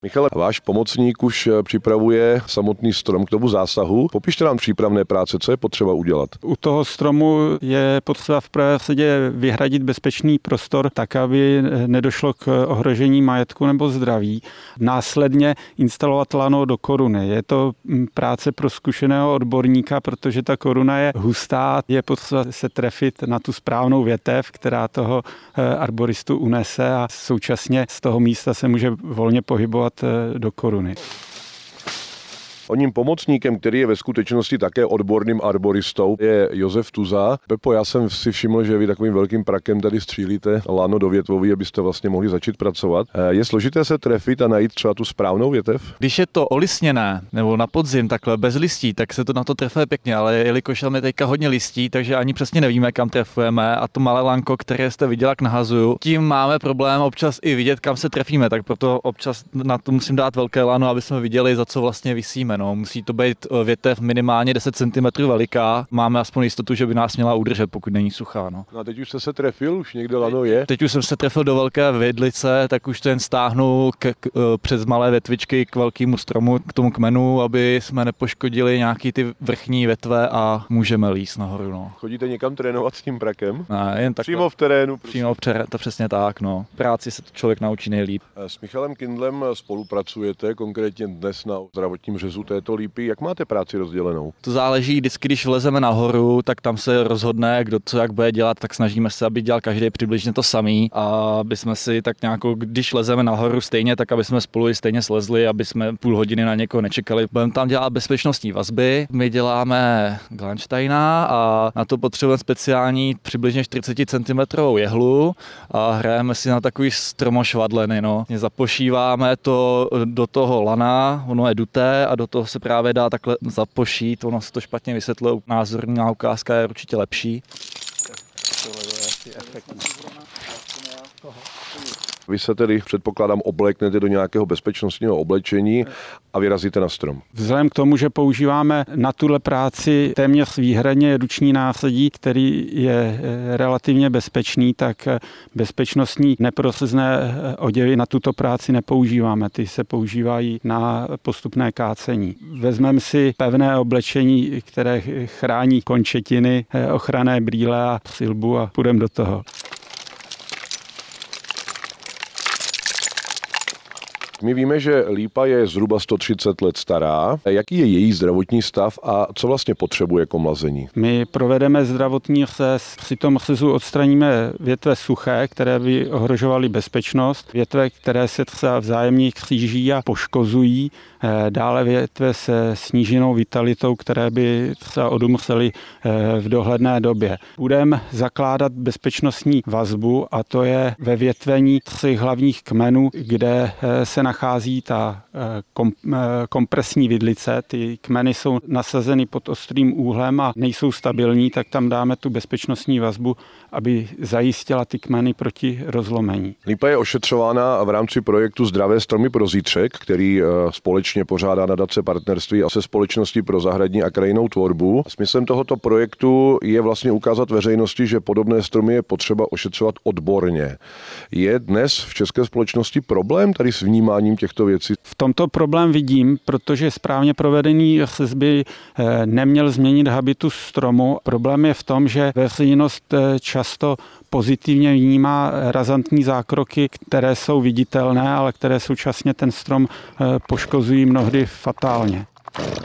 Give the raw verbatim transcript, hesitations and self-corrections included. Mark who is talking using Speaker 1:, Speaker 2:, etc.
Speaker 1: Michale, váš pomocník už připravuje samotný strom k tomu zásahu. Popište nám přípravné práce, co je potřeba udělat.
Speaker 2: U toho stromu je potřeba v prvé řadě vyhradit bezpečný prostor tak, aby nedošlo k ohrožení majetku nebo zdraví. Následně instalovat lano do koruny. Je to práce pro zkušeného odborníka, protože ta koruna je hustá. Je potřeba se trefit na tu správnou větev, která toho arboristu unese a současně z toho místa se může volně pohybovat do koruny.
Speaker 1: Oním pomocníkem, který je ve skutečnosti také odborným arboristou, je Josef Tuza. Pepo, já jsem si všiml, že vy takovým velkým prakem tady střílíte lano do větvový, abyste vlastně mohli začít pracovat. Je složité se trefit a najít třeba tu správnou větev?
Speaker 3: Když je to olisněné nebo na podzim takhle bez listí, tak se to na to trefuje pěkně, ale jelikož tam je teďka hodně listí, takže ani přesně nevíme, kam trefujeme a to malé lanko, které jste viděla, jak nahazuju, tím máme problém občas i vidět, kam se trefíme, tak proto občas na to musím dát velké lano, aby jsme viděli, za co vlastně visíme. No, musí to být větev minimálně deset centimetrů veliká. Máme aspoň jistotu, že by nás měla udržet, pokud není suchá. No.
Speaker 1: No a teď už jste se trefil, už někde lano je?
Speaker 3: Teď už jsem se trefil do velké vidlice, tak už to jen stáhnu k, k, přes malé větvičky k velkému stromu, k tomu kmenu, aby jsme nepoškodili nějaký ty vrchní větve a můžeme líst nahoru. No.
Speaker 1: Chodíte někam trénovat s tím prakem?
Speaker 3: Ne, jen tak.
Speaker 1: Přímo v terénu? Prostě.
Speaker 3: Přímo v terénu, to přesně tak. No. Práci se to člověk naučí nejlíp.
Speaker 1: S Michalem Kindlem spolupracujete, konkrétně dnes na zdravotním řezu této lípy. Jak máte práci rozdělenou?
Speaker 3: To záleží, vždycky, když vlezeme nahoru, tak tam se rozhodne, kdo co jak bude dělat, tak snažíme se, aby dělal každý přibližně to samý a aby jsme si tak nějak, když lezeme nahoru stejně, tak aby jsme spolu i stejně slezli, aby jsme půl hodiny na někoho nečekali. Budeme tam dělat bezpečnostní vazby, my děláme Glansteina a na to potřebujeme speciální přibližně čtyřicet centimetrů jehlu a hrajeme si na takový stromošvadleny. No. Zapošíváme to do toho lana, ono je duté a do toho se právě dá takhle zapošít, ono se to špatně vysvětluje, názorná ukázka je určitě lepší.
Speaker 1: Vy se tedy, předpokládám, obléknete do nějakého bezpečnostního oblečení a vyrazíte na strom.
Speaker 2: Vzhledem k tomu, že používáme na tuhle práci téměř výhradně ruční násadí, který je relativně bezpečný, tak bezpečnostní neprosezné oděvy na tuto práci nepoužíváme. Ty se používají na postupné kácení. Vezmeme si pevné oblečení, které chrání končetiny, ochranné brýle a přilbu a půjdeme do toho.
Speaker 1: My víme, že lípa je zhruba sto třicet let stará. Jaký je její zdravotní stav a co vlastně potřebuje k omlazení?
Speaker 2: My provedeme zdravotní řez, při tom řezu odstraníme větve suché, které by ohrožovaly bezpečnost, větve, které se třeba vzájemně kříží a poškozují, dále větve se sníženou vitalitou, které by třeba odumřely v dohledné době. Budeme zakládat bezpečnostní vazbu a to je ve větvení třech hlavních kmenů, kde se nachází ta kompresní vidlice. Ty kmeny jsou nasazeny pod ostrým úhlem a nejsou stabilní, tak tam dáme tu bezpečnostní vazbu, aby zajistila ty kmeny proti rozlomení.
Speaker 1: Lípa je ošetřována v rámci projektu Zdravé stromy pro zítřek, který společně pořádá nadace Partnerství a se Společností pro zahradní a krajinnou tvorbu. Smyslem tohoto projektu je vlastně ukázat veřejnosti, že podobné stromy je potřeba ošetřovat odborně. Je dnes v české společnosti problém tady s vnímáním těchto věcí?
Speaker 2: V tomto problém vidím, protože správně provedený řez by neměl změnit habitus stromu. Problém je v tom, že veřejnost často pozitivně vnímá razantní zákroky, které jsou viditelné, ale které současně ten strom poškozují mnohdy fatálně.